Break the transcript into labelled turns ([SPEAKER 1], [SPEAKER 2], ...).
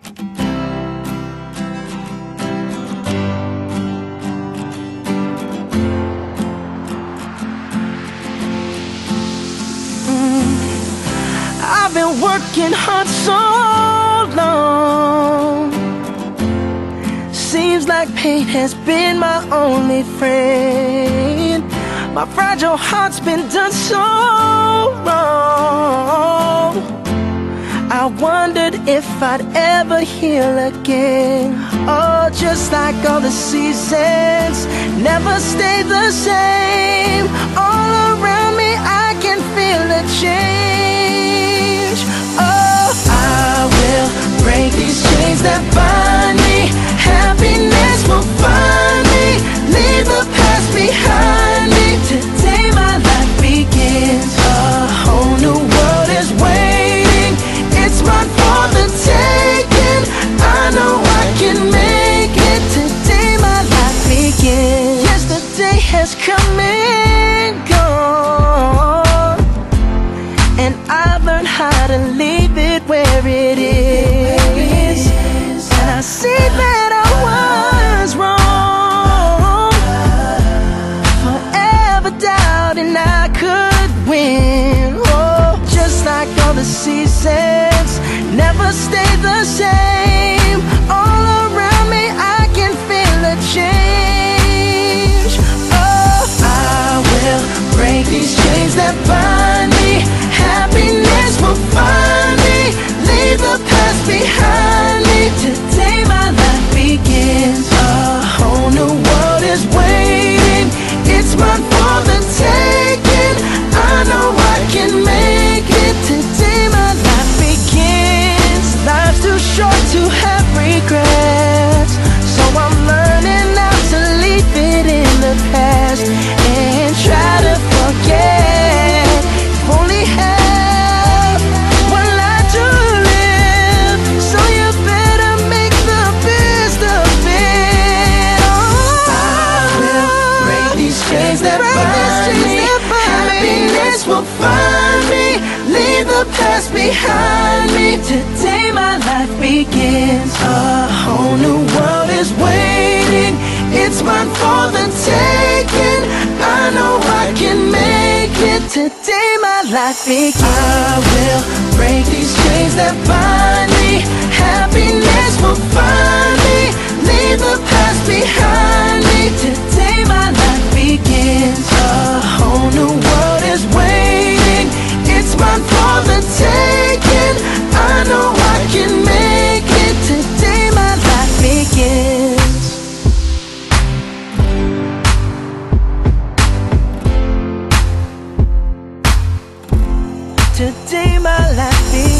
[SPEAKER 1] I've been working hard so long. Seems like pain has been my only friend. My fragile heart's been done so wrong. I wondered if I'd ever heal again. Oh, just like all the seasons never stay the same. All around me I can feel a change. Oh, I will break these chains that bind me. Happiness will find me. Leave the past behind me. Today my life begins. A whole new world is waiting. It's mine for the taking. I know I can make it. Today my life begins. Yesterday has come and gone, and I've learned how to leave it where it is. And I see that I was wrong, forever doubting I could win. Oh, just like all the seasons never stay the same. All around me I can feel a change. Oh, I will break these chains that bind me. Happiness will find me. Leave the past behind me. Today my life begins. A whole new world is waiting. It's mine for the taking. I know I can make it. Today my life begins. Life's too short to have regrets, so I'm learning now to leave it in the past and try to forget. If only have one life to live, so you better make the best of it. Oh, I will break these chains that bind me. Happiness will find me. Leave the past behind me. Today my life begins. A whole new world is waiting. It's mine for the taking. I know I can make it. Today my life begins. I will break these chains that bind me. Happiness will find me. Leave the past behind me. Today my life begins. A whole new world is waiting. It's mine for the taking. I know I can make it. Today my life begins. Today my life begins.